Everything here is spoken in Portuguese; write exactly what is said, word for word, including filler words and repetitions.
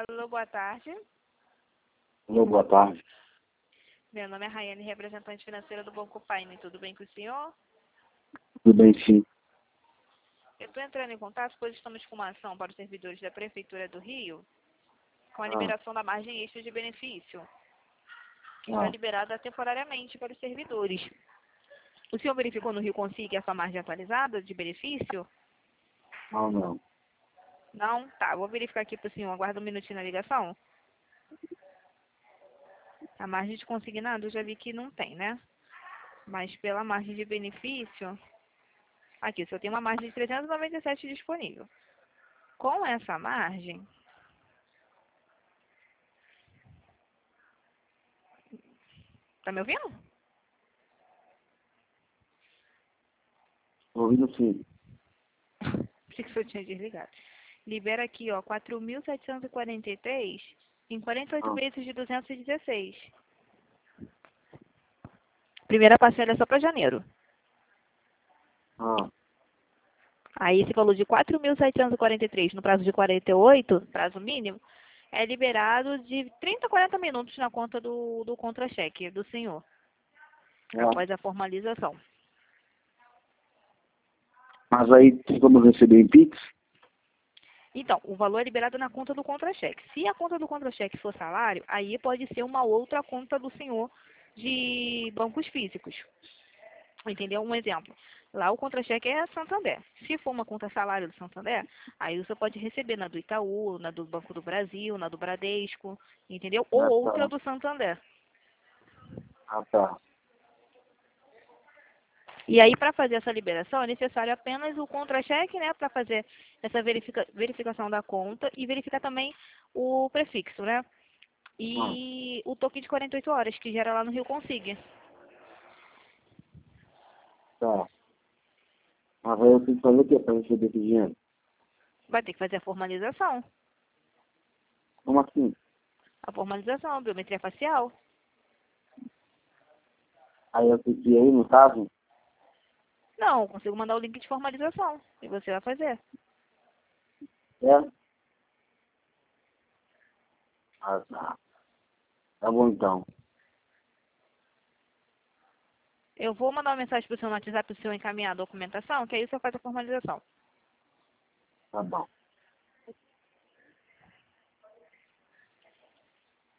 Alô, boa tarde. Alô, boa tarde. Meu nome é Raiane, representante financeira do Banco Paine. Tudo bem com o senhor? Tudo bem, sim. Eu estou entrando em contato, pois estamos com uma ação para os servidores da Prefeitura do Rio, com a Ah, liberação da margem extra de benefício, que está ah, liberada temporariamente para os servidores. O senhor verificou no Rio Consiga essa margem atualizada de benefício? não, não. Não? Tá, vou verificar aqui para o senhor. Aguarda um minutinho na ligação. A margem de consignado eu já vi que não tem, né? Mas pela margem de benefício, aqui, o senhor tem uma margem de trezentos e noventa e sete disponível. Com essa margem, tá me ouvindo? Tô ouvindo sim. Achei que o senhor tinha desligado. Libera aqui, ó, quatro mil setecentos e quarenta e três em quarenta e oito Ah, meses de duzentos e dezesseis. Primeira parcela é só para janeiro. ah, Aí esse valor de quatro mil setecentos e quarenta e três no prazo de quarenta e oito, prazo mínimo, é liberado de trinta a quarenta minutos na conta do, do contra-cheque do senhor, ah. após a formalização. Mas aí tem como receber em Pix? Então, o valor é liberado na conta do contra-cheque. Se a conta do contra-cheque for salário, aí pode ser uma outra conta do senhor de bancos físicos. Entendeu? Um exemplo. Lá o contra-cheque é a Santander. Se for uma conta salário do Santander, aí você pode receber na do Itaú, na do Banco do Brasil, na do Bradesco, entendeu? Ou Ah, outra tá. do Santander. Ah, tá. E aí, para fazer essa liberação, é necessário apenas o contra-cheque, né? Para fazer essa verifica, verificação da conta e verificar também o prefixo, né? Ah, E o token de quarenta e oito horas, que gera lá no Rio Consiga. tá. Mas aí eu tenho que fazer o quê para receber esse dinheiro? Vai ter que fazer a formalização. Como assim? A formalização, a biometria facial. Aí eu tenho que ir aí, no caso? Não, eu consigo mandar o link de formalização. E você vai fazer. É? Ah, tá. Tá bom, então. Eu vou mandar uma mensagem para o seu no WhatsApp para o senhor encaminhar a documentação, que aí você faz a formalização. Tá bom.